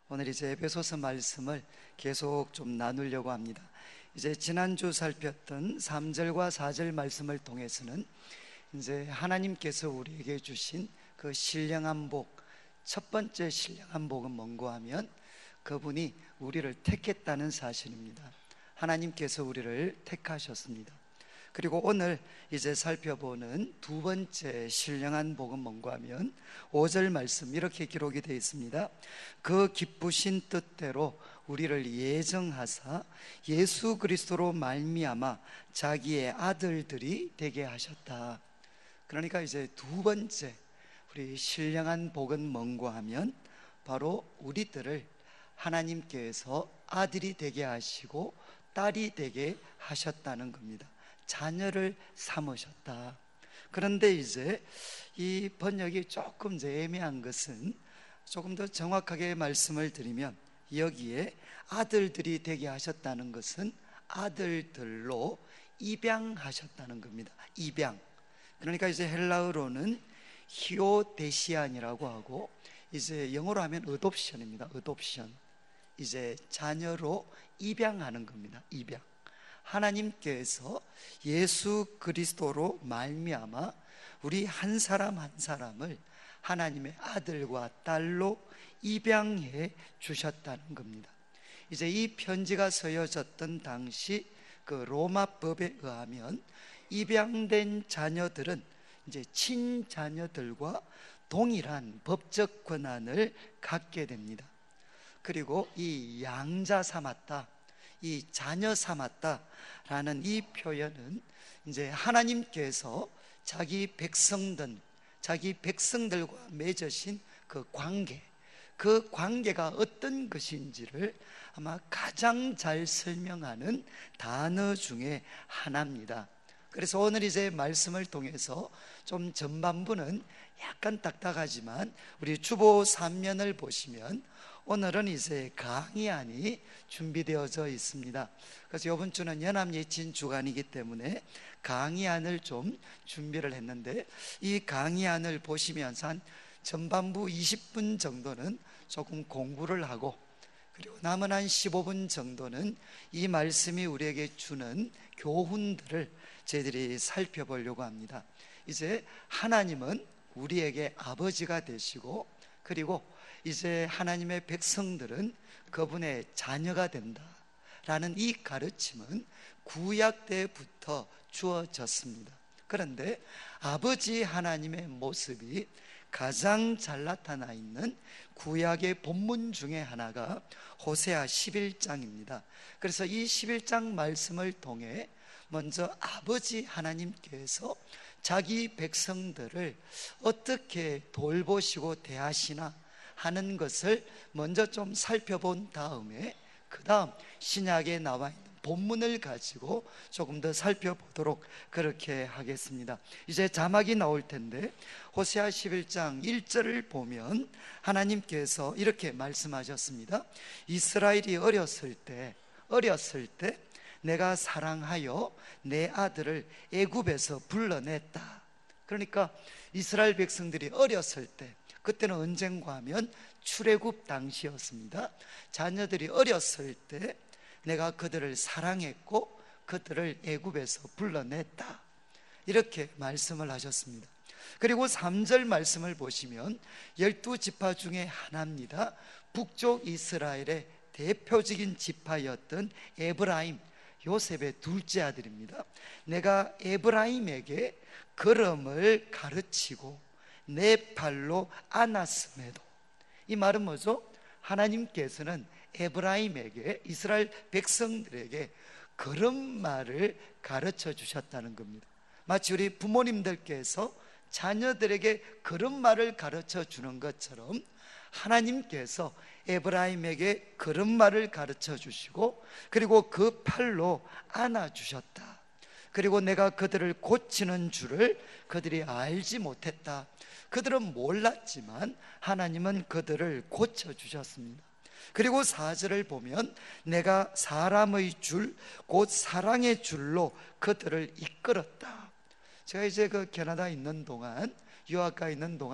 오늘 이제 에베소서 말씀을 계속 좀 나누려고 합니다. 이제 지난주 살폈던 3절과 4절 말씀을 통해서는 이제 하나님께서 우리에게 주신 그 신령한 복, 첫 번째 신령한 복은 뭔가 하면 그분이 우리를 택했다는 사실입니다. 하나님께서 우리를 택하셨습니다. 그리고 오늘 이제 살펴보는 두 번째 신령한 복은 뭔가 하면 5절 말씀 이렇게 기록이 되어 있습니다. 그 기쁘신 뜻대로 우리를 예정하사 예수 그리스도로 말미암아 자기의 아들들이 되게 하셨다. 그러니까 이제 두 번째 우리 신령한 복은 뭔가 하면 바로 우리들을 하나님께서 아들이 되게 하시고 딸이 되게 하셨다는 겁니다. 자녀를 삼으셨다. 그런데 이제 이 번역이 조금 애매한 것은 조금 더 정확하게 말씀을 드리면 여기에 아들들이 되게 하셨다는 것은 아들들로 입양하셨다는 겁니다. 입양. 그러니까 이제 헬라어로는 히오데시안이라고 하고 이제 영어로 하면 어독션입니다. 어독션. 이제 자녀로 입양하는 겁니다. 입양. 하나님께서 예수 그리스도로 말미암아 우리 한 사람 한 사람을 하나님의 아들과 딸로 입양해 주셨다는 겁니다. 이제 이 편지가 쓰여졌던 당시 그 로마법에 의하면 입양된 자녀들은 이제 친자녀들과 동일한 법적 권한을 갖게 됩니다. 그리고 이 양자 삼았다, 이 자녀 삼았다라는 이 표현은 이제 하나님께서 자기 백성들과 맺으신 그 관계가 어떤 것인지를 아마 가장 잘 설명하는 단어 중에 하나입니다. 그래서 오늘 이제 말씀을 통해서 좀 전반부는 약간 딱딱하지만 우리 주보 3면을 보시면 오늘은 이제 강의안이 준비되어져 있습니다. 그래서 이번 주는 연합예친 주간이기 때문에 강의안을 좀 준비를 했는데 이 강의안을 보시면서 한 전반부 20분 정도는 조금 공부를 하고 그리고 남은 한 15분 정도는 이 말씀이 우리에게 주는 교훈들을 저희들이 살펴보려고 합니다. 이제 하나님은 우리에게 아버지가 되시고 그리고 이제 하나님의 백성들은 그분의 자녀가 된다라는 이 가르침은 구약 때부터 주어졌습니다. 그런데 아버지 하나님의 모습이 가장 잘 나타나 있는 구약의 본문 중에 하나가 호세아 11장입니다. 그래서 이 11장 말씀을 통해 먼저 아버지 하나님께서 자기 백성들을 어떻게 돌보시고 대하시나 하는 것을 먼저 좀 살펴본 다음에 그 다음 신약에 나와 있는 본문을 가지고 조금 더 살펴보도록 그렇게 하겠습니다. 이제 자막이 나올 텐데 호세아 11장 1절을 보면 하나님께서 이렇게 말씀하셨습니다. 이스라엘이 어렸을 때 내가 사랑하여 내 아들을 애굽에서 불러냈다. 그러니까 이스라엘 백성들이 어렸을 때, 그때는 언젠가 하면 출애굽 당시였습니다. 자녀들이 어렸을 때 내가 그들을 사랑했고 그들을 애굽에서 불러냈다. 이렇게 말씀을 하셨습니다. 그리고 3절 말씀을 보시면 12지파 중에 하나입니다. 북쪽 이스라엘의 대표적인 지파였던 에브라임, 요셉의 둘째 아들입니다. 내가 에브라임에게 걸음을 가르치고 내 팔로 안았음에도, 이 말은 뭐죠? 하나님께서는 에브라임에게, 이스라엘 백성들에게 걸음마를 가르쳐 주셨다는 겁니다. 마치 우리 부모님들께서 자녀들에게 걸음마를 가르쳐 주는 것처럼 하나님께서 에브라임에게 걸음마를 가르쳐 주시고 그리고 그 팔로 안아주셨다. 그리고 내가 그들을 고치는 줄을 그들이 알지 못했다. 그들은 몰랐지만 하나님은 그들을 고쳐주셨습니다. 그리고 4절을 보면 내가 사람의 줄, 곧 사랑의 줄로 그들을 이끌었다. 제가 이제 그 캐나다에 있는 동안, 유학가에 있는 동안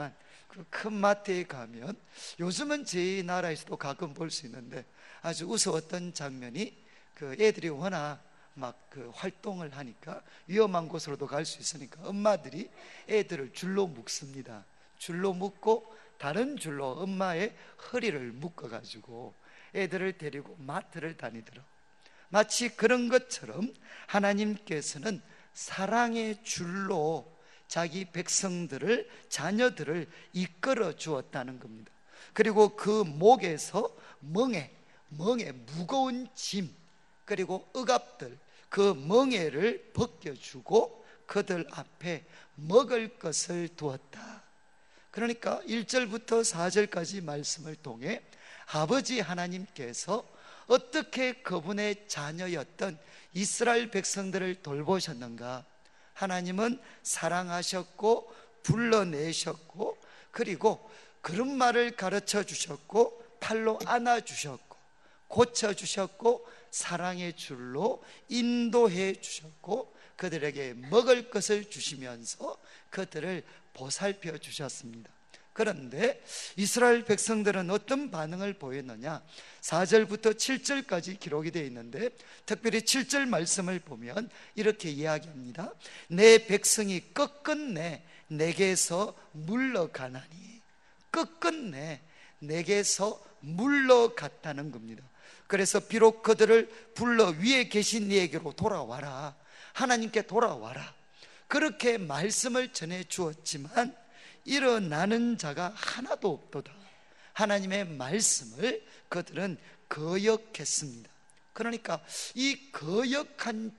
그 큰 마트에 가면 요즘은 저희 나라에서도 가끔 볼 수 있는데 아주 우스웠던 장면이, 그 애들이 워낙 막 그 활동을 하니까 위험한 곳으로도 갈 수 있으니까 엄마들이 애들을 줄로 묶습니다. 줄로 묶고 다른 줄로 엄마의 허리를 묶어 가지고 애들을 데리고 마트를 다니더라고요. 마치 그런 것처럼 하나님께서는 사랑의 줄로 자기 백성들을, 자녀들을 이끌어 주었다는 겁니다. 그리고 그 목에서 멍에 무거운 짐, 그리고 억압들, 그 멍에를 벗겨주고 그들 앞에 먹을 것을 두었다. 그러니까 1절부터 4절까지 말씀을 통해 아버지 하나님께서 어떻게 그분의 자녀였던 이스라엘 백성들을 돌보셨는가? 하나님은 사랑하셨고 불러내셨고, 그리고 그런 말을 가르쳐 주셨고 팔로 안아주셨고 고쳐주셨고 사랑의 줄로 인도해 주셨고 그들에게 먹을 것을 주시면서 그들을 보살펴 주셨습니다. 그런데 이스라엘 백성들은 어떤 반응을 보였느냐? 4절부터 7절까지 기록이 되어 있는데 특별히 7절 말씀을 보면 이렇게 이야기합니다. 내 백성이 끝끝내 내게서 물러가나니. 끝끝내 내게서 물러갔다는 겁니다. 그래서 비록 그들을 불러 위에 계신 이에게로 돌아와라, 하나님께 돌아와라, 그렇게 말씀을 전해 주었지만 일어나는 자가 하나도 없도다. 하나님의 말씀을 그들은 거역했습니다. 그러니까 이 거역한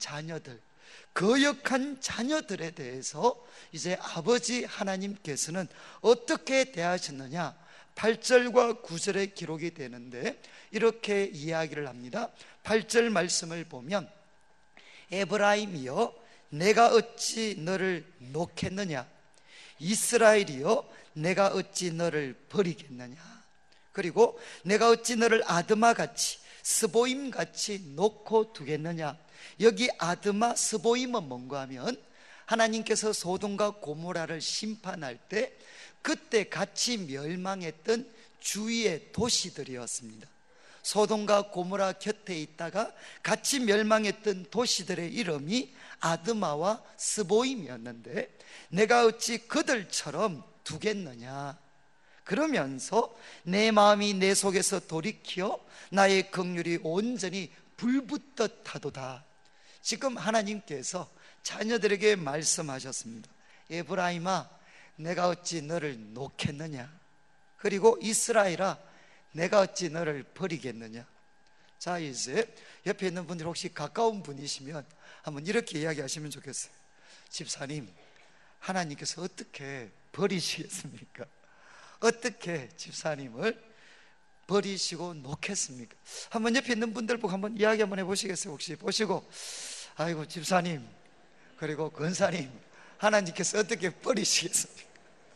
자녀들에 대해서 이제 아버지 하나님께서는 어떻게 대하셨느냐? 8절과 9절에 기록이 되는데 이렇게 이야기를 합니다. 8절 말씀을 보면 에브라임이여 내가 어찌 너를 놓겠느냐, 이스라엘이여 내가 어찌 너를 버리겠느냐, 그리고 내가 어찌 너를 아드마같이 스보임같이 놓고 두겠느냐. 여기 아드마 스보임은 뭔가 하면 하나님께서 소돔과 고모라를 심판할 때 그때 같이 멸망했던 주위의 도시들이었습니다. 소돔과 고모라 곁에 있다가 같이 멸망했던 도시들의 이름이 아드마와 스보임이었는데 내가 어찌 그들처럼 두겠느냐. 그러면서 내 마음이 내 속에서 돌이켜 나의 긍휼이 온전히 불붙듯 하도다. 지금 하나님께서 자녀들에게 말씀하셨습니다. 에브라임아 내가 어찌 너를 놓겠느냐, 그리고 이스라엘아 내가 어찌 너를 버리겠느냐. 자, 이제 옆에 있는 분들 혹시 가까운 분이시면 한번 이렇게 이야기하시면 좋겠어요. 집사님, 하나님께서 어떻게 버리시겠습니까? 어떻게 집사님을 버리시고 놓겠습니까? 한번 옆에 있는 분들 보고 한번 이야기 한번 해보시겠어요? 혹시 보시고 아이고 집사님 그리고 권사님, 하나님께서 어떻게 버리시겠습니까?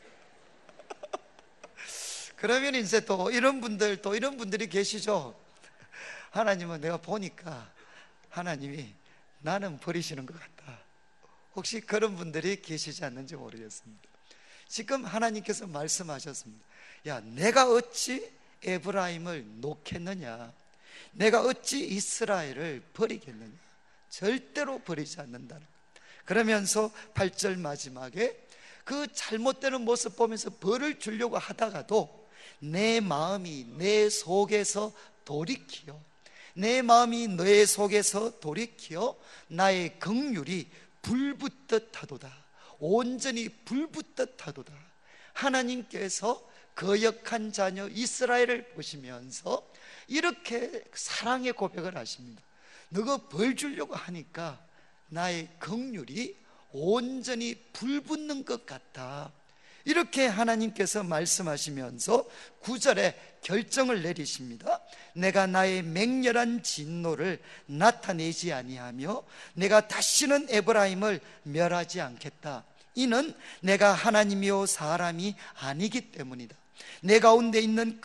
그러면 이제 또 이런 분들이 계시죠. 하나님은 내가 보니까 하나님이 나는 버리시는 것 같다. 혹시 그런 분들이 계시지 않는지 모르겠습니다. 지금 하나님께서 말씀하셨습니다. 야, 내가 어찌 에브라임을 놓겠느냐, 내가 어찌 이스라엘을 버리겠느냐. 절대로 버리지 않는다는 것. 그러면서 8절 마지막에 그 잘못되는 모습 보면서 벌을 주려고 하다가도 내 마음이 내 속에서 돌이키어, 내 마음이 내 속에서 돌이키어 나의 긍휼이 불붙듯 하도다. 온전히 불붙듯 하도다. 하나님께서 거역한 자녀 이스라엘을 보시면서 이렇게 사랑의 고백을 하십니다. 너가 벌 주려고 하니까 나의 긍휼이 온전히 불붙는 것 같다. 이렇게 하나님께서 말씀하시면서 9절에 결정을 내리십니다. 내가 나의 맹렬한 진노를 나타내지 아니하며 내가 다시는 에브라임을 멸하지 않겠다. 이는 내가 하나님이요 사람이 아니기 때문이다. 내 가운데 있는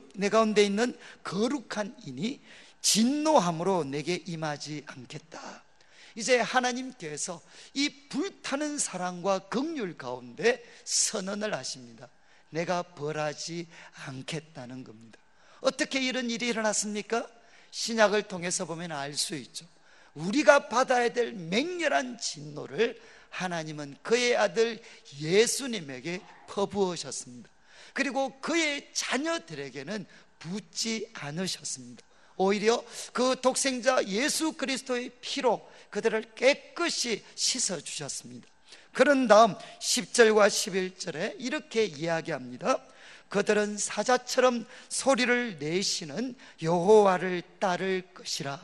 거룩한 이니 진노함으로 내게 임하지 않겠다. 이제 하나님께서 이 불타는 사랑과 긍휼 가운데 선언을 하십니다. 내가 벌하지 않겠다는 겁니다. 어떻게 이런 일이 일어났습니까? 신약을 통해서 보면 알 수 있죠. 우리가 받아야 될 맹렬한 진노를 하나님은 그의 아들 예수님에게 퍼부으셨습니다. 그리고 그의 자녀들에게는 붓지 않으셨습니다. 오히려 그 독생자 예수 그리스도의 피로 그들을 깨끗이 씻어주셨습니다. 그런 다음 10절과 11절에 이렇게 이야기합니다. 그들은 사자처럼 소리를 내시는 여호와를 따를 것이라.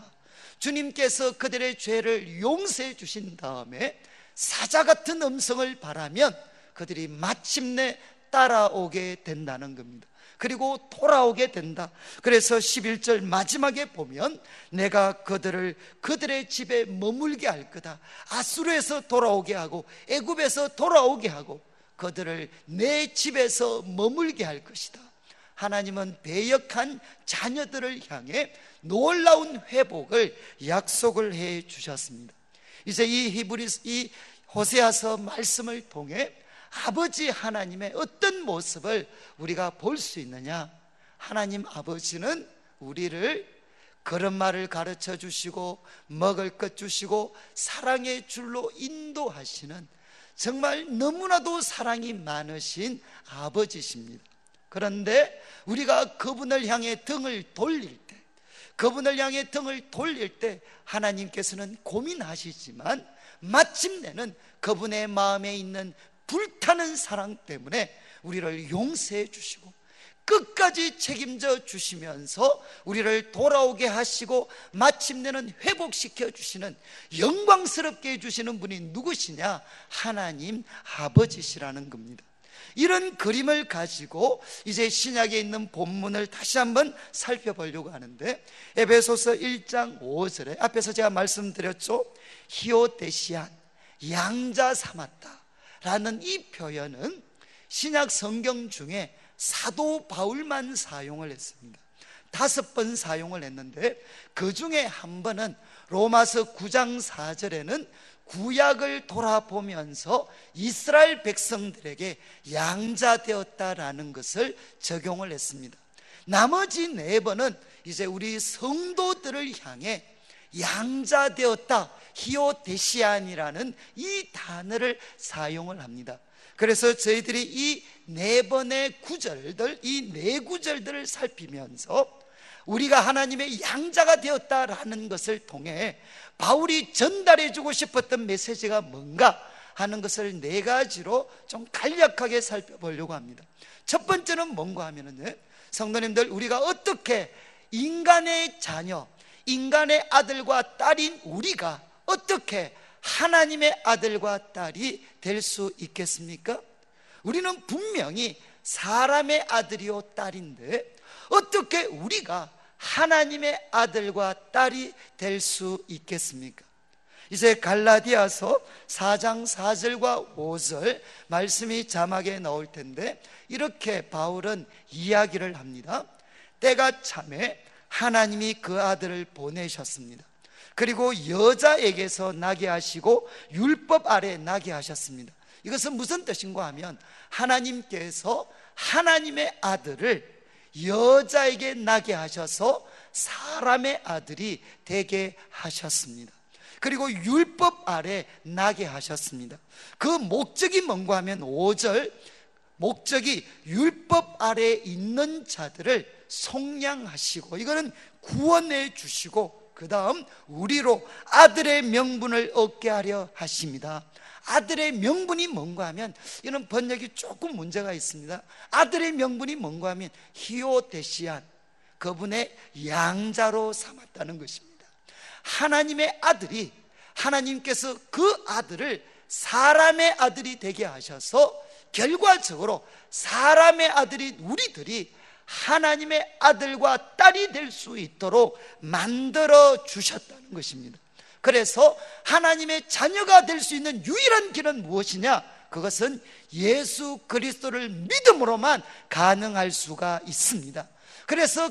주님께서 그들의 죄를 용서해 주신 다음에 사자 같은 음성을 바라면 그들이 마침내 따라오게 된다는 겁니다. 그리고 돌아오게 된다. 그래서 11절 마지막에 보면 내가 그들을 그들의 집에 머물게 할 거다. 아수르에서 돌아오게 하고 애굽에서 돌아오게 하고 그들을 내 집에서 머물게 할 것이다. 하나님은 배역한 자녀들을 향해 놀라운 회복을 약속을 해 주셨습니다. 이제 이 호세아서 말씀을 통해 아버지 하나님의 어떤 모습을 우리가 볼 수 있느냐? 하나님 아버지는 우리를 걸음마를 가르쳐 주시고 먹을 것 주시고 사랑의 줄로 인도하시는 정말 너무나도 사랑이 많으신 아버지십니다. 그런데 우리가 그분을 향해 등을 돌릴 때, 그분을 향해 등을 돌릴 때 하나님께서는 고민하시지만 마침내는 그분의 마음에 있는 불타는 사랑 때문에 우리를 용서해 주시고 끝까지 책임져 주시면서 우리를 돌아오게 하시고 마침내는 회복시켜 주시는, 영광스럽게 해주시는 분이 누구시냐? 하나님 아버지시라는 겁니다. 이런 그림을 가지고 이제 신약에 있는 본문을 다시 한번 살펴보려고 하는데, 에베소서 1장 5절에 앞에서 제가 말씀드렸죠. 히오데시안, 양자 삼았다 라는 이 표현은 신약 성경 중에 사도 바울만 사용을 했습니다. 5번 사용을 했는데 그 중에 한 번은 로마서 9장 4절에는 구약을 돌아보면서 이스라엘 백성들에게 양자되었다라는 것을 적용을 했습니다. 나머지 4번은 이제 우리 성도들을 향해 양자되었다, 히오데시안이라는 이 단어를 사용을 합니다. 그래서 저희들이 이 4번의 구절들, 이 4구절들을 살피면서 우리가 하나님의 양자가 되었다라는 것을 통해 바울이 전달해주고 싶었던 메시지가 뭔가 하는 것을 4가지로 좀 간략하게 살펴보려고 합니다. 첫 번째는 뭔가 하면은, 성도님들, 우리가 어떻게 인간의 자녀, 인간의 아들과 딸인 우리가 어떻게 하나님의 아들과 딸이 될 수 있겠습니까? 우리는 분명히 사람의 아들이요 딸인데 어떻게 우리가 하나님의 아들과 딸이 될 수 있겠습니까? 이제 갈라디아서 4장 4절과 5절 말씀이 자막에 나올 텐데 이렇게 바울은 이야기를 합니다. 때가 참에 하나님이 그 아들을 보내셨습니다. 그리고 여자에게서 나게 하시고 율법 아래 나게 하셨습니다. 이것은 무슨 뜻인가 하면 하나님께서 하나님의 아들을 여자에게 나게 하셔서 사람의 아들이 되게 하셨습니다. 그리고 율법 아래 나게 하셨습니다. 그 목적이 뭔가 하면 5절, 목적이 율법 아래에 있는 자들을 속량하시고 이거는 구원해 주시고 그 다음 우리로 아들의 명분을 얻게 하려 하십니다. 아들의 명분이 뭔가 하면 이런 번역이 조금 문제가 있습니다. 아들의 명분이 뭔가 하면 히오데시안, 그분의 양자로 삼았다는 것입니다. 하나님의 아들이, 하나님께서 그 아들을 사람의 아들이 되게 하셔서 결과적으로 사람의 아들인 우리들이 하나님의 아들과 딸이 될 수 있도록 만들어 주셨다는 것입니다. 그래서 하나님의 자녀가 될 수 있는 유일한 길은 무엇이냐? 그것은 예수 그리스도를 믿음으로만 가능할 수가 있습니다. 그래서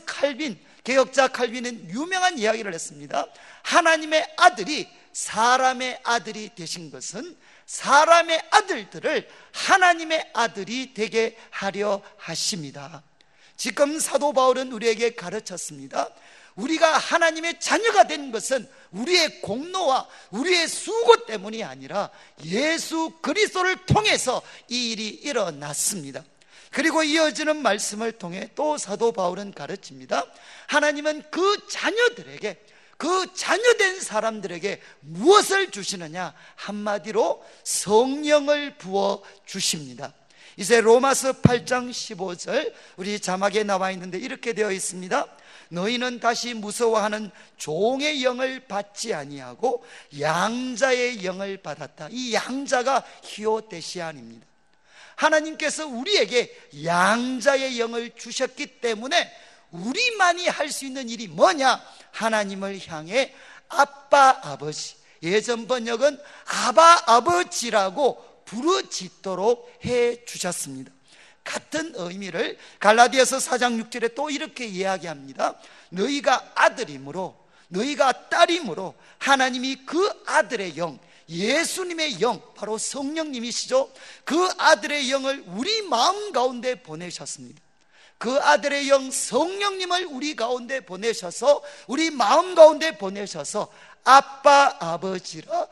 개혁자 칼빈은 유명한 이야기를 했습니다. 하나님의 아들이 사람의 아들이 되신 것은 사람의 아들들을 하나님의 아들이 되게 하려 하십니다. 지금 사도 바울은 우리에게 가르쳤습니다. 우리가 하나님의 자녀가 된 것은 우리의 공로와 우리의 수고 때문이 아니라 예수 그리스도를 통해서 이 일이 일어났습니다. 그리고 이어지는 말씀을 통해 또 사도 바울은 가르칩니다. 하나님은 그 자녀들에게, 그 자녀된 사람들에게 무엇을 주시느냐? 한마디로 성령을 부어 주십니다. 이제 로마서 8장 15절 우리 자막에 나와 있는데 이렇게 되어 있습니다. 너희는 다시 무서워하는 종의 영을 받지 아니하고 양자의 영을 받았다. 이 양자가 히오데시안입니다. 하나님께서 우리에게 양자의 영을 주셨기 때문에 우리만이 할 수 있는 일이 뭐냐? 하나님을 향해 아빠 아버지, 예전 번역은 아바 아버지라고 부르짖도록 해 주셨습니다. 같은 의미를 갈라디아서 4장 6절에 또 이렇게 이야기합니다. 너희가 아들이므로, 너희가 딸이므로 하나님이 그 아들의 영, 예수님의 영, 바로 성령님이시죠. 그 아들의 영을 우리 마음 가운데 보내셨습니다. 그 아들의 영 성령님을 우리 가운데 보내셔서, 우리 마음 가운데 보내셔서 아빠 아버지라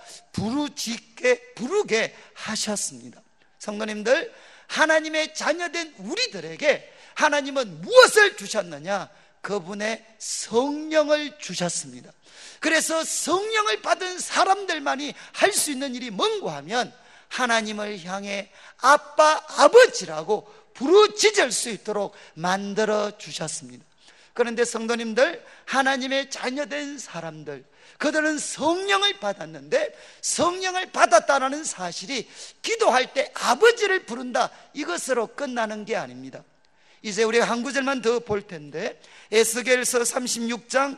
부르게 하셨습니다. 성도님들, 하나님의 자녀된 우리들에게 하나님은 무엇을 주셨느냐? 그분의 성령을 주셨습니다. 그래서 성령을 받은 사람들만이 할 수 있는 일이 뭔가 하면 하나님을 향해 아빠 아버지라고 부르짖을 수 있도록 만들어 주셨습니다. 그런데 성도님들, 하나님의 자녀된 사람들, 그들은 성령을 받았는데 성령을 받았다는 사실이 기도할 때 아버지를 부른다, 이것으로 끝나는 게 아닙니다. 이제 우리가 한 구절만 더 볼 텐데, 에스겔서 36장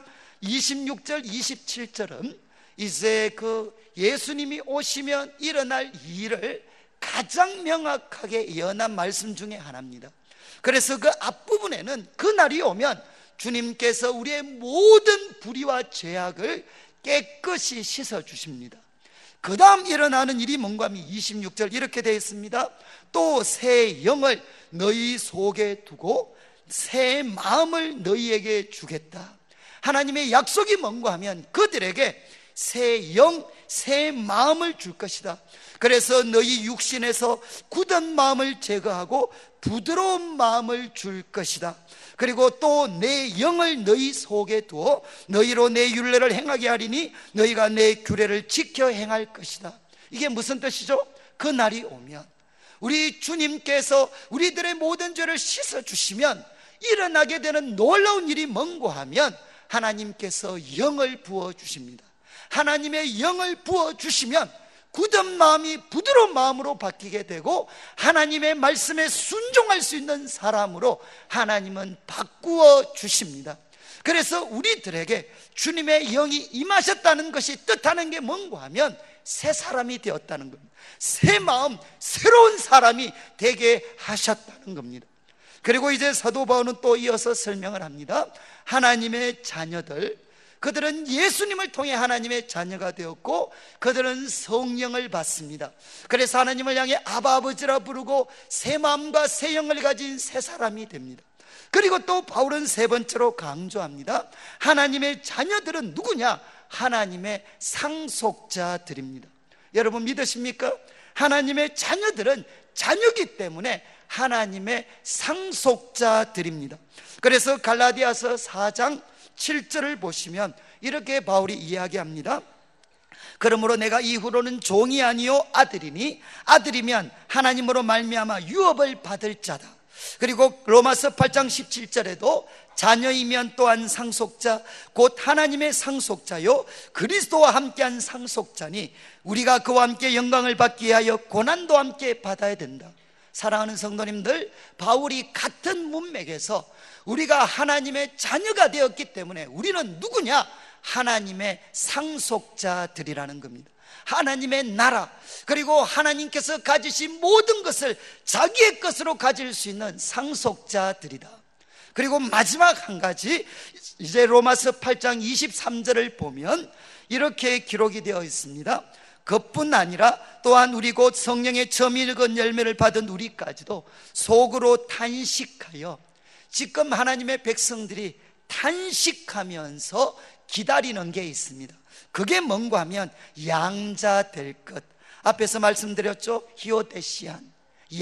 26절 27절은 이제 그 예수님이 오시면 일어날 일을 가장 명확하게 예언한 말씀 중에 하나입니다. 그래서 그 앞부분에는 그날이 오면 주님께서 우리의 모든 불의와 죄악을 깨끗이 씻어주십니다. 그 다음 일어나는 일이 뭔가 하면 26절 이렇게 되어 있습니다. 또 새 영을 너희 속에 두고 새 마음을 너희에게 주겠다. 하나님의 약속이 뭔가 하면 그들에게 새 영, 새 마음을 줄 것이다. 그래서 너희 육신에서 굳은 마음을 제거하고 부드러운 마음을 줄 것이다. 그리고 또 내 영을 너희 속에 두어 너희로 내 율례를 행하게 하리니 너희가 내 규례를 지켜 행할 것이다. 이게 무슨 뜻이죠? 그 날이 오면 우리 주님께서 우리들의 모든 죄를 씻어주시면 일어나게 되는 놀라운 일이 뭔가 하면 하나님께서 영을 부어주십니다. 하나님의 영을 부어주시면 굳은 마음이 부드러운 마음으로 바뀌게 되고 하나님의 말씀에 순종할 수 있는 사람으로 하나님은 바꾸어 주십니다. 그래서 우리들에게 주님의 영이 임하셨다는 것이 뜻하는 게 뭔가 하면 새 사람이 되었다는 겁니다. 새 마음, 새로운 사람이 되게 하셨다는 겁니다. 그리고 이제 사도 바울은 또 이어서 설명을 합니다. 하나님의 자녀들, 그들은 예수님을 통해 하나님의 자녀가 되었고 그들은 성령을 받습니다. 그래서 하나님을 향해 아바 아버지라 부르고 새 마음과 새 영을 가진 새 사람이 됩니다. 그리고 또 바울은 세 번째로 강조합니다. 하나님의 자녀들은 누구냐? 하나님의 상속자들입니다. 여러분 믿으십니까? 하나님의 자녀들은 자녀이기 때문에 하나님의 상속자들입니다. 그래서 갈라디아서 4장 7절을 보시면 이렇게 바울이 이야기합니다. 그러므로 내가 이후로는 종이 아니요 아들이니 아들이면 하나님으로 말미암아 유업을 받을 자다. 그리고 로마서 8장 17절에도 자녀이면 또한 상속자 곧 하나님의 상속자요 그리스도와 함께한 상속자니 우리가 그와 함께 영광을 받기 위하여 고난도 함께 받아야 된다. 사랑하는 성도님들, 바울이 같은 문맥에서 우리가 하나님의 자녀가 되었기 때문에 우리는 누구냐? 하나님의 상속자들이라는 겁니다. 하나님의 나라, 그리고 하나님께서 가지신 모든 것을 자기의 것으로 가질 수 있는 상속자들이다. 그리고 마지막 한 가지, 이제 로마서 8장 23절을 보면 이렇게 기록이 되어 있습니다. 그뿐 아니라 또한 우리 곧 성령의 점일건 열매를 받은 우리까지도 속으로 탄식하여, 지금 하나님의 백성들이 탄식하면서 기다리는 게 있습니다. 그게 뭔가 하면 양자 될 것. 앞에서 말씀드렸죠. 히오데시안,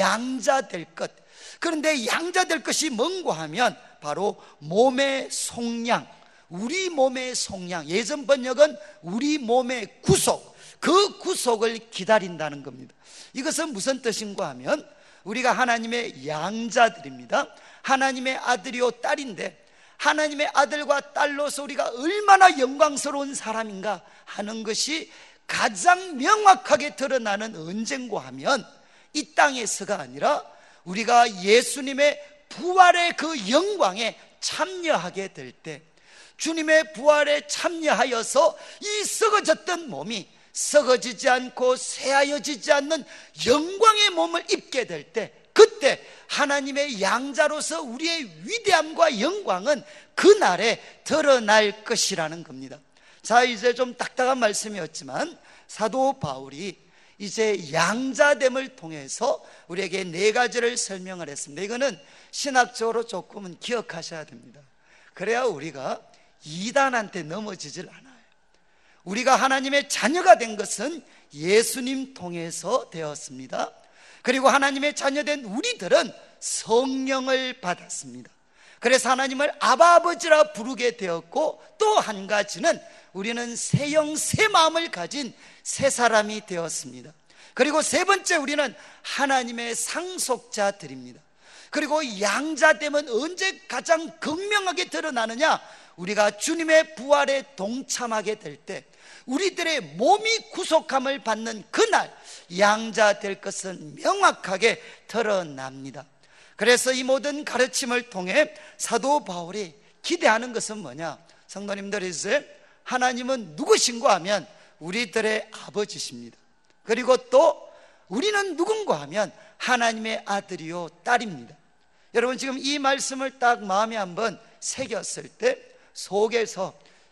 양자 될 것. 그런데 양자 될 것이 뭔가 하면 바로 몸의 속량, 우리 몸의 속량, 예전 번역은 우리 몸의 구속, 그 구속을 기다린다는 겁니다. 이것은 무슨 뜻인가 하면 우리가 하나님의 양자들입니다. 하나님의 아들이요 딸인데, 하나님의 아들과 딸로서 우리가 얼마나 영광스러운 사람인가 하는 것이 가장 명확하게 드러나는 언젠가 하면 이 땅에서가 아니라 우리가 예수님의 부활의 그 영광에 참여하게 될 때, 주님의 부활에 참여하여서 이 썩어졌던 몸이 썩어지지 않고 쇠하여지지 않는 영광의 몸을 입게 될 때, 그때 하나님의 양자로서 우리의 위대함과 영광은 그날에 드러날 것이라는 겁니다. 자, 이제 좀 딱딱한 말씀이었지만 사도 바울이 이제 양자됨을 통해서 우리에게 네 가지를 설명을 했습니다. 이거는 신학적으로 조금은 기억하셔야 됩니다. 그래야 우리가 이단한테 넘어지질 않아요. 우리가 하나님의 자녀가 된 것은 예수님 통해서 되었습니다. 그리고 하나님의 자녀된 우리들은 성령을 받았습니다. 그래서 하나님을 아바 아버지라 부르게 되었고, 또 한 가지는 우리는 새 영 새 마음을 가진 새 사람이 되었습니다. 그리고 세 번째, 우리는 하나님의 상속자들입니다. 그리고 양자됨은 언제 가장 극명하게 드러나느냐? 우리가 주님의 부활에 동참하게 될 때, 우리들의 몸이 구속함을 받는 그날 양자 될 것은 명확하게 드러납니다. 그래서 이 모든 가르침을 통해 사도 바울이 기대하는 것은 뭐냐? 성도님들, 이제 하나님은 누구신가 하면 우리들의 아버지십니다. 그리고 또 우리는 누군가 하면 하나님의 아들이요 딸입니다. 여러분, 지금 이 말씀을 딱 마음에 한번 새겼을 때 속에서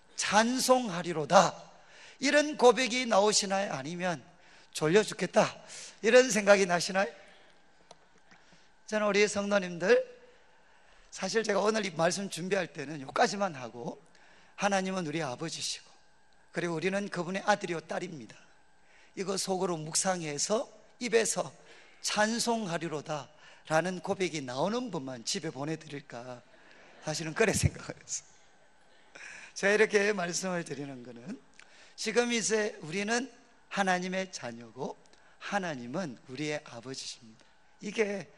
찬송하리로다, 이런 고백이 나오시나요? 아니면 졸려 죽겠다, 이런 생각이 나시나요? 저는 우리 성도님들, 사실 제가 오늘 이 말씀 준비할 때는 여기까지만 하고, 하나님은 우리 아버지시고 그리고 우리는 그분의 아들이요 딸입니다, 이거 속으로 묵상해서 입에서 찬송하리로다 라는 고백이 나오는 분만 집에 보내드릴까, 사실은 그래 생각을 했어요. 제가 이렇게 말씀을 드리는 것은, 지금 이제 우리는 하나님의 자녀고 하나님은 우리의 아버지십니다. 이게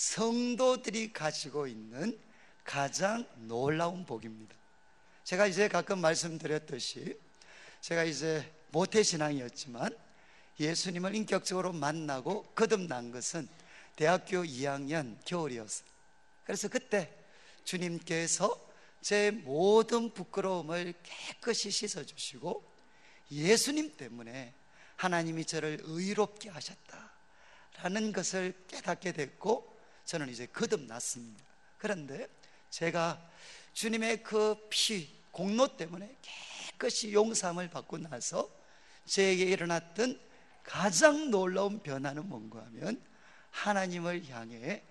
성도들이 가지고 있는 가장 놀라운 복입니다. 제가 이제 가끔 말씀드렸듯이, 제가 이제 모태신앙이었지만 예수님을 인격적으로 만나고 거듭난 것은 대학교 2학년 겨울이었어요. 그래서 그때 주님께서 제 모든 부끄러움을 깨끗이 씻어주시고 예수님 때문에 하나님이 저를 의롭게 하셨다라는 것을 깨닫게 됐고, 저는 이제 거듭났습니다. 그런데 제가 주님의 그 피, 공로 때문에 깨끗이 용서함을 받고 나서 저에게 일어났던 가장 놀라운 변화는 뭔가 하면 하나님을 향해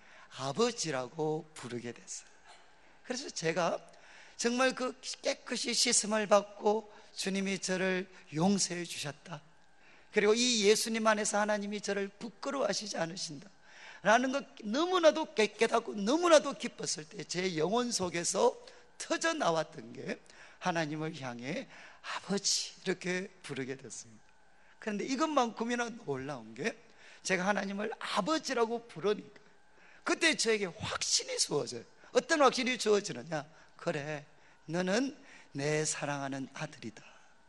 아버지라고 부르게 됐어요. 그래서 제가 정말 그 깨끗이 씻음을 받고 주님이 저를 용서해 주셨다, 그리고 이 예수님 안에서 하나님이 저를 부끄러워하시지 않으신다 라는 것 너무나도 깨닫고 너무나도 기뻤을 때 제 영혼 속에서 터져 나왔던 게 하나님을 향해 아버지 이렇게 부르게 됐습니다. 그런데 이것만큼이나 놀라운 게, 제가 하나님을 아버지라고 부르니까 그때 저에게 확신이 주어져요. 어떤 확신이 주어지느냐? 그래, 너는 내 사랑하는 아들이다,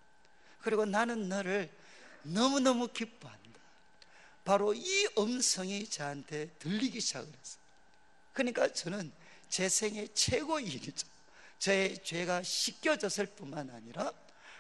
그리고 나는 너를 너무너무 기뻐한다. 바로 이 음성이 저한테 들리기 시작을 했어요. 그러니까 저는 제 생애 최고의 일이죠. 저의 죄가 씻겨졌을 뿐만 아니라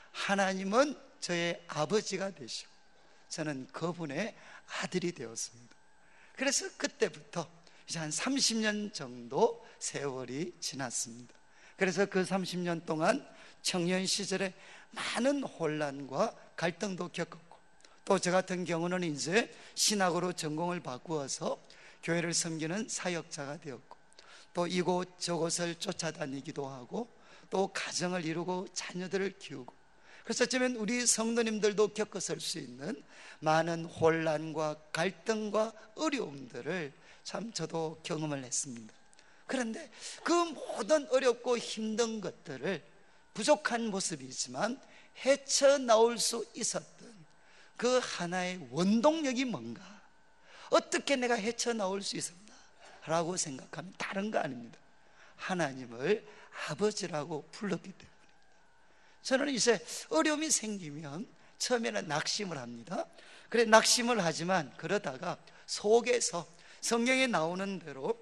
하나님은 저의 아버지가 되시고 저는 그분의 아들이 되었습니다. 그래서 그때부터 이제 한 30년 정도 세월이 지났습니다. 그래서 그 30년 동안 청년 시절에 많은 혼란과 갈등도 겪었고, 또 저 같은 경우는 이제 신학으로 전공을 바꾸어서 교회를 섬기는 사역자가 되었고, 또 이곳 저곳을 쫓아다니기도 하고, 또 가정을 이루고 자녀들을 키우고, 그래서 어쩌면 우리 성도님들도 겪었을 수 있는 많은 혼란과 갈등과 어려움들을 참 저도 경험을 했습니다. 그런데 그 모든 어렵고 힘든 것들을 부족한 모습이지만 헤쳐나올 수 있었던 그 하나의 원동력이 뭔가, 어떻게 내가 헤쳐나올 수 있었나 라고 생각하면 다른 거 아닙니다. 하나님을 아버지라고 불렀기 때문에. 저는 이제 어려움이 생기면 처음에는 낙심을 합니다. 그래, 낙심을 하지만 그러다가 속에서 성경에 나오는 대로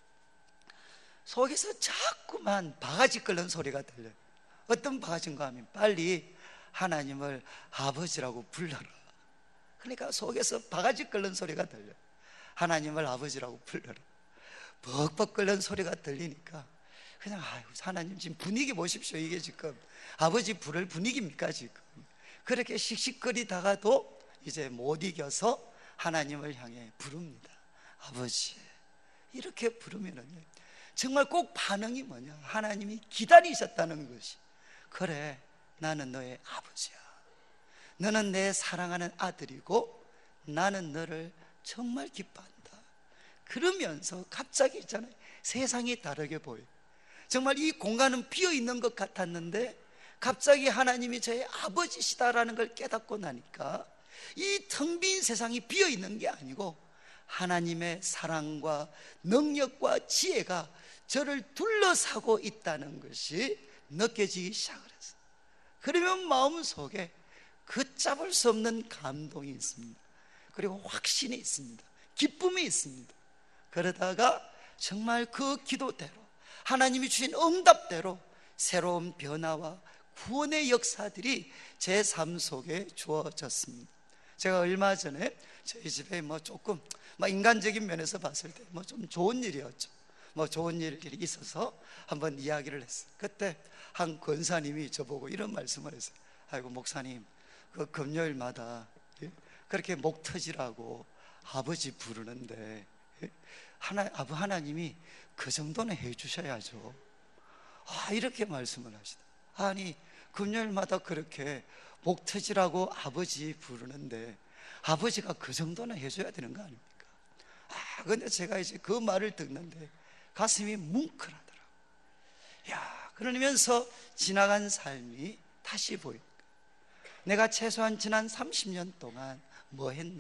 속에서 자꾸만 바가지 끓는 소리가 들려요. 어떤 바가지인가 하면 빨리 하나님을 아버지라고 불러라. 그러니까 속에서 바가지 끓는 소리가 들려요. 하나님을 아버지라고 불러라. 벅벅 끓는 소리가 들리니까 그냥 하나님 지금 분위기 보십시오. 이게 지금 아버지 부를 분위기입니까 지금? 그렇게 씩씩거리다가도 이제 못 이겨서 하나님을 향해 부릅니다. 아버지. 이렇게 부르면은요, 정말 꼭 반응이 뭐냐? 하나님이 기다리셨다는 것이, 그래, 나는 너의 아버지야. 너는 내 사랑하는 아들이고 나는 너를 정말 기뻐한다. 그러면서 갑자기 있잖아요, 세상이 다르게 보여요. 정말 이 공간은 비어있는 것 같았는데 갑자기 하나님이 저의 아버지시다라는 걸 깨닫고 나니까 이 텅 빈 세상이 비어있는 게 아니고 하나님의 사랑과 능력과 지혜가 저를 둘러싸고 있다는 것이 느껴지기 시작을 했어요. 그러면 마음속에 걷잡을 수 없는 감동이 있습니다. 그리고 확신이 있습니다. 기쁨이 있습니다. 그러다가 정말 그 기도대로, 하나님이 주신 응답대로 새로운 변화와 구원의 역사들이 제 삶 속에 주어졌습니다. 제가 얼마 전에 저희 집에 조금 인간적인 면에서 봤을 때 좀 좋은 일이었죠. 좋은 일이 있어서 한번 이야기를 했어요. 그때 한 권사님이 저보고 이런 말씀을 했어요. 아이고 목사님, 그 금요일마다 그렇게 목 터지라고 아버지 부르는데 하나님이 그 정도는 해주셔야죠. 이렇게 말씀을 하시다. 아니, 금요일마다 그렇게 목 터지라고 아버지 부르는데 아버지가 그 정도는 해줘야 되는 거 아닙니까? 근데 제가 이제 그 말을 듣는데 가슴이 뭉클하더라고요. 그러면서 지나간 삶이 다시 보입니다. 내가 최소한 지난 30년 동안 뭐 했나?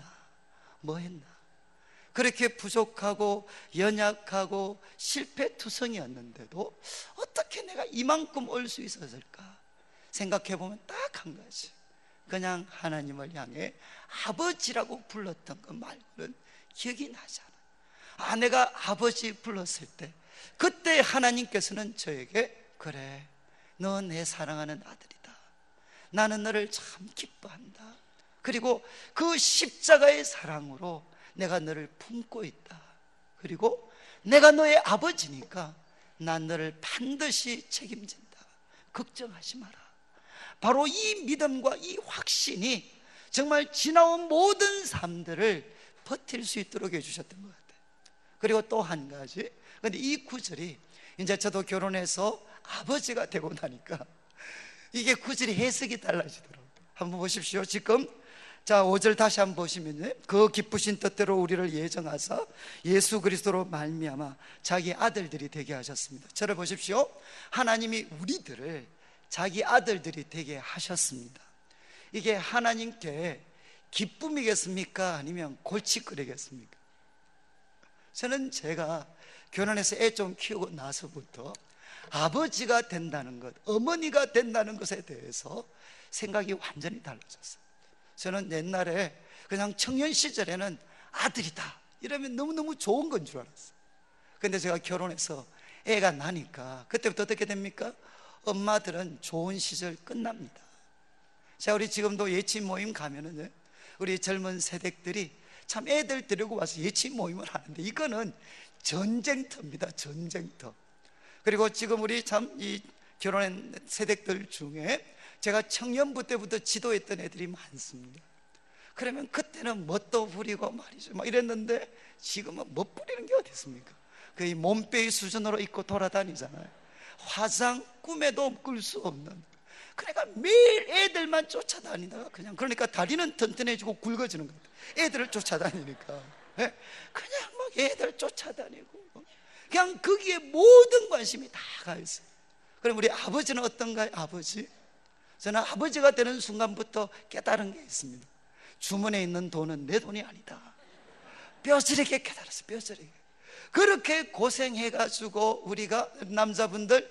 그렇게 부족하고 연약하고 실패투성이었는데도 어떻게 내가 이만큼 올 수 있었을까? 생각해보면 딱 한 가지, 그냥 하나님을 향해 아버지라고 불렀던 것 말고는 기억이 나지 않아요. 내가 아버지 불렀을 때 그때 하나님께서는 저에게, 그래, 너 내 사랑하는 아들이다. 나는 너를 참 기뻐한다. 그리고 그 십자가의 사랑으로 내가 너를 품고 있다. 그리고 내가 너의 아버지니까 난 너를 반드시 책임진다. 걱정하지 마라. 바로 이 믿음과 이 확신이 정말 지나온 모든 삶들을 버틸 수 있도록 해주셨던 것 같아요. 그리고 또 한 가지, 근데 이 구절이 이제 저도 결혼해서 아버지가 되고 나니까 이게 구절이 해석이 달라지더라고요. 한번 보십시오. 지금 5절 다시 한번 보시면요, 그 기쁘신 뜻대로 우리를 예정하사 예수 그리스도로 말미암아 자기 아들들이 되게 하셨습니다. 저를 보십시오. 하나님이 우리들을 자기 아들들이 되게 하셨습니다. 이게 하나님께 기쁨이겠습니까? 아니면 골칫거리겠습니까? 저는 제가 결혼해서 애 좀 키우고 나서부터 아버지가 된다는 것, 어머니가 된다는 것에 대해서 생각이 완전히 달라졌어요. 저는 옛날에 그냥 청년 시절에는 아들이다 이러면 너무너무 좋은 건 줄 알았어요. 근데 제가 결혼해서 애가 나니까 그때부터 어떻게 됩니까? 엄마들은 좋은 시절 끝납니다. 자, 우리 지금도 예치 모임 가면은 우리 젊은 세대들이 참 애들 데리고 와서 예치 모임을 하는데 이거는 전쟁터입니다. 전쟁터. 그리고 지금 우리 참 이 결혼한 세대들 중에 제가 청년부 때부터 지도했던 애들이 많습니다. 그러면 그때는 뭣도 부리고 말이죠 막 이랬는데 지금은 못 부리는 게 어디 있습니까? 거의 몸빼기 수준으로 입고 돌아다니잖아요. 화장 꿈에도 꿀 수 없는. 그러니까 매일 애들만 쫓아다니다가 그러니까 다리는 튼튼해지고 굵어지는 거예요. 애들을 쫓아다니니까. 그냥 막 애들 쫓아다니고 그냥 거기에 모든 관심이 다 가 있어요. 그럼 우리 아버지는 어떤가요? 아버지? 저는 아버지가 되는 순간부터 깨달은 게 있습니다. 주머니에 있는 돈은 내 돈이 아니다. 뼈저리게 깨달았어요. 뼈저리게. 그렇게 고생해가지고 우리가 남자분들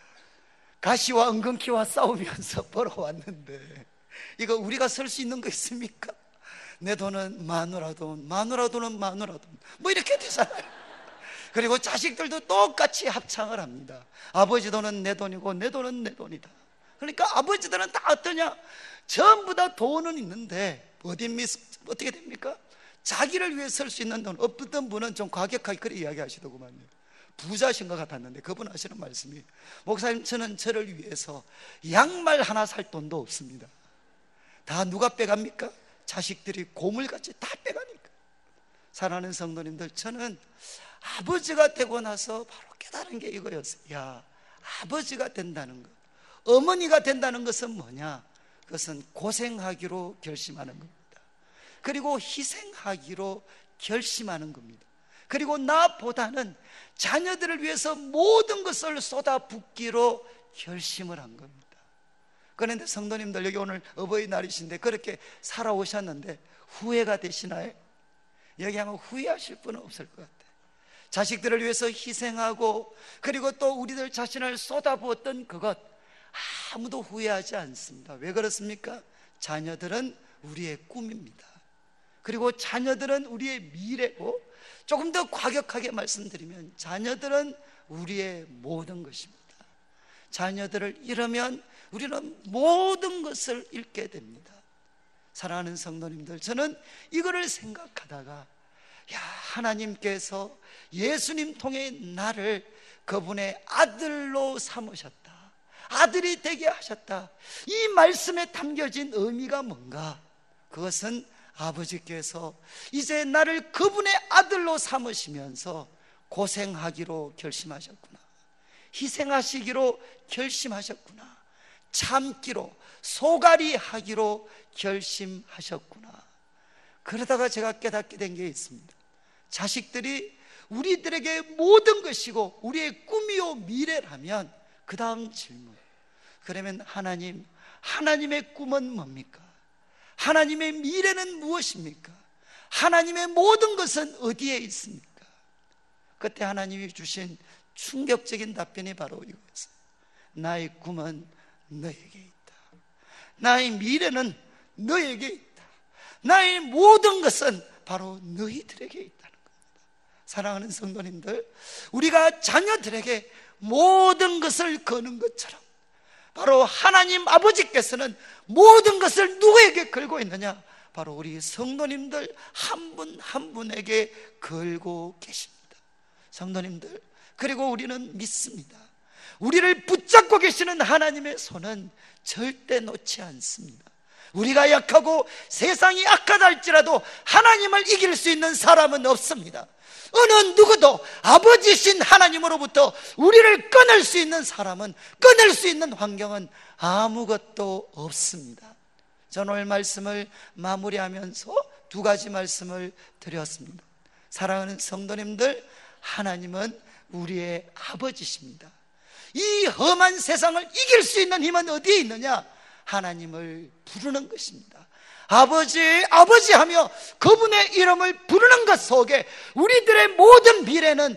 가시와 은근키와 싸우면서 벌어왔는데 이거 우리가 설 수 있는 거 있습니까? 내 돈은 마누라 돈, 마누라 돈은 마누라 돈, 뭐 이렇게 되잖아요. 그리고 자식들도 똑같이 합창을 합니다. 아버지 돈은 내 돈이고 내 돈은 내 돈이다. 그러니까 아버지들은 다 어떠냐? 전부 다 돈은 있는데 어떻게 됩니까? 자기를 위해 설 수 있는 돈. 어떤 분은 좀 과격하게 그렇게 이야기하시더구만요. 부자신 것 같았는데 그분 하시는 말씀이, 목사님 저는 저를 위해서 양말 하나 살 돈도 없습니다. 다 누가 빼갑니까? 자식들이 고물같이 다 빼가니까. 사랑하는 성도님들, 저는 아버지가 되고 나서 바로 깨달은 게 이거였어요. 야, 아버지가 된다는 것, 어머니가 된다는 것은 뭐냐? 그것은 고생하기로 결심하는 겁니다. 그리고 희생하기로 결심하는 겁니다. 그리고 나보다는 자녀들을 위해서 모든 것을 쏟아붓기로 결심을 한 겁니다. 그런데 성도님들, 여기 오늘 어버이날이신데 그렇게 살아오셨는데 후회가 되시나요? 여기 아마 후회하실 분은 없을 것 같아요. 자식들을 위해서 희생하고 그리고 또 우리들 자신을 쏟아부었던 그것 아무도 후회하지 않습니다. 왜 그렇습니까? 자녀들은 우리의 꿈입니다. 그리고 자녀들은 우리의 미래고, 조금 더 과격하게 말씀드리면 자녀들은 우리의 모든 것입니다. 자녀들을 잃으면 우리는 모든 것을 잃게 됩니다. 사랑하는 성도님들, 저는 이거를 생각하다가 하나님께서 예수님 통해 나를 그분의 아들로 삼으셨다, 아들이 되게 하셨다. 이 말씀에 담겨진 의미가 뭔가? 그것은 아버지께서 이제 나를 그분의 아들로 삼으시면서 고생하기로 결심하셨구나, 희생하시기로 결심하셨구나, 참기로 소갈이 하기로 결심하셨구나. 그러다가 제가 깨닫게 된 게 있습니다. 자식들이 우리들에게 모든 것이고 우리의 꿈이요 미래라면 그 다음 질문, 그러면 하나님, 하나님의 꿈은 뭡니까? 하나님의 미래는 무엇입니까? 하나님의 모든 것은 어디에 있습니까? 그때 하나님이 주신 충격적인 답변이 바로 이거였어요. 나의 꿈은 너에게 있다. 나의 미래는 너에게 있다. 나의 모든 것은 바로 너희들에게 있다는 겁니다. 사랑하는 성도님들, 우리가 자녀들에게 모든 것을 거는 것처럼 바로 하나님 아버지께서는 모든 것을 누구에게 걸고 있느냐? 바로 우리 성도님들 한 분 한 분에게 걸고 계십니다. 성도님들, 그리고 우리는 믿습니다. 우리를 붙잡고 계시는 하나님의 손은 절대 놓지 않습니다. 우리가 약하고 세상이 악하다 할지라도 하나님을 이길 수 있는 사람은 없습니다. 어느 누구도 아버지신 하나님으로부터 우리를 끊을 수 있는 사람은, 끊을 수 있는 환경은 아무것도 없습니다. 저는 오늘 말씀을 마무리하면서 두 가지 말씀을 드렸습니다. 사랑하는 성도님들, 하나님은 우리의 아버지십니다. 이 험한 세상을 이길 수 있는 힘은 어디에 있느냐? 하나님을 부르는 것입니다. 아버지, 아버지 하며 그분의 이름을 부르는 것 속에 우리들의 모든 미래는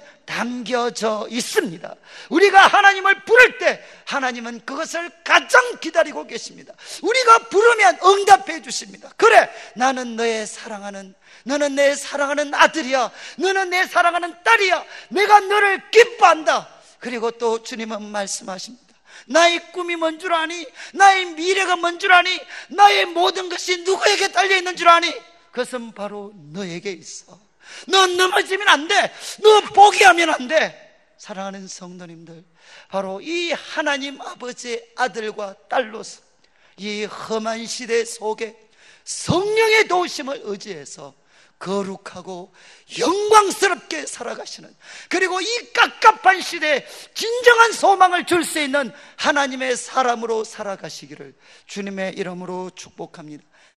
담겨져 있습니다. 우리가 하나님을 부를 때 하나님은 그것을 가장 기다리고 계십니다. 우리가 부르면 응답해 주십니다. 그래, 나는 너의 사랑하는, 너는 내 사랑하는 아들이야, 너는 내 사랑하는 딸이야, 내가 너를 기뻐한다. 그리고 또 주님은 말씀하십니다. 나의 꿈이 뭔 줄 아니? 나의 미래가 뭔 줄 아니? 나의 모든 것이 누구에게 달려있는 줄 아니? 그것은 바로 너에게 있어. 너 넘어지면 안 돼. 너 포기하면 안 돼. 사랑하는 성도님들, 바로 이 하나님 아버지의 아들과 딸로서 이 험한 시대 속에 성령의 도우심을 의지해서 거룩하고 영광스럽게 살아가시는, 그리고 이 깝깝한 시대에 진정한 소망을 줄 수 있는 하나님의 사람으로 살아가시기를 주님의 이름으로 축복합니다.